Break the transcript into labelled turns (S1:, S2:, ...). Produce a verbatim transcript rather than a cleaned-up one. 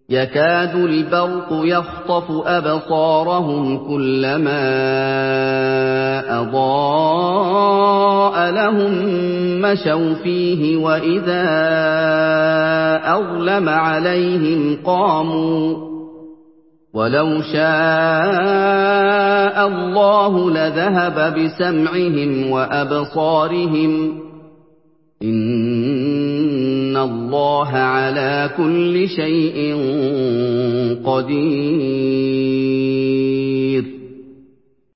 S1: يَكَادُ الْبَرْقُ يَخْطَفُ أَبْصَارَهُمْ كُلَّمَا أَضَاءَ لَهُم مَّشَوْا فِيهِ وَإِذَا أَظْلَمَ عَلَيْهِمْ قَامُوا ۚ وَلَوْ شَاءَ اللَّهُ لَذَهَبَ بِسَمْعِهِمْ وَأَبْصَارِهِمْ ۚ إِنَّ اللَّهَ عَلَىٰ كُلِّ شَيْءٍ قَدِيرٌ